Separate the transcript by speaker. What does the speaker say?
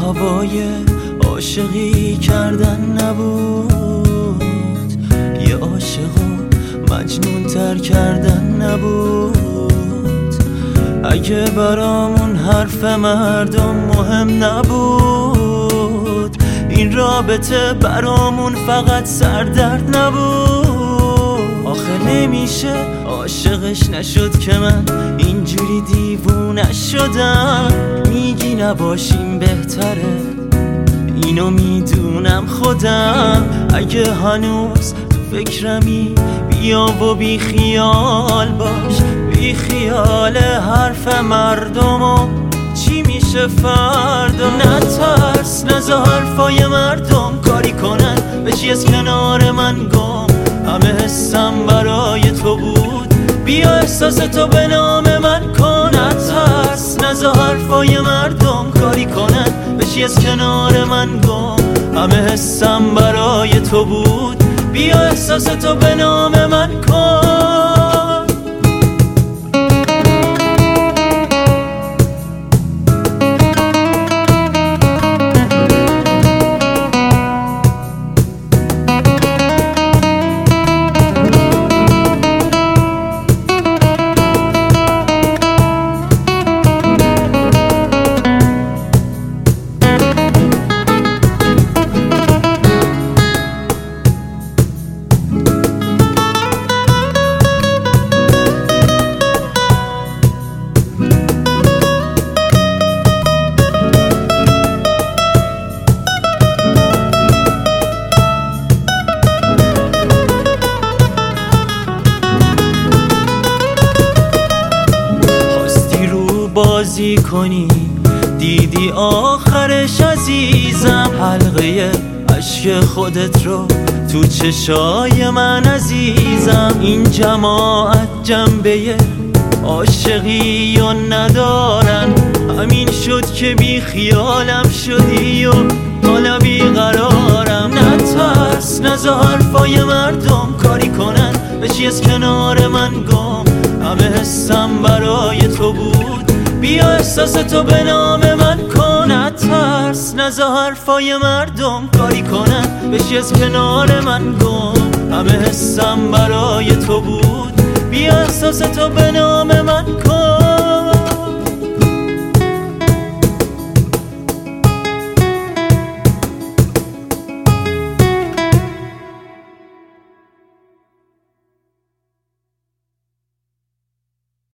Speaker 1: هوای عاشقی کردن نبود، یه عاشقو مجنون تر کردن نبود. اگه برامون حرف مردم مهم نبود، این رابطه برامون فقط سردرد نبود. آخه نمیشه عاشقش نشد که من اینجوری دیوونه شدم. میگی نباشیم بهتره، اینو میدونم خودم. اگه هنوز تو فکرمی بیا و بی خیال باش، بی خیال حرف مردمو چی میشه فردا. نترس نذار حرفای مردم کاری کنن، بشی از کنار من گم. همه حسم برای تو بود، بیا احساس تو به نام من کن. نترس نذار حرفای مردم کاری کنن، بشی از کنار من گم. همه حسم برای تو بود، بیا احساس تو به نام من کن. بازی کنی دیدی آخرش عزیزم، حلقه عشق خودت رو تو چشای من عزیزم. این جماعت جنبه عاشقی و ندارن، همین شد که بی خیالم شدی و حالا بی قرارم. نترس نذار حرفای مردم کاری کنن، بشی از کنار من گم. همه حسم برای تو بود، بیا احساس تو به نام من کن. نترس نذار حرفای مردم کاری کنن، بشی از کنار من گم. همه حسم برای تو بود، بیا احساس تو به نام من کن.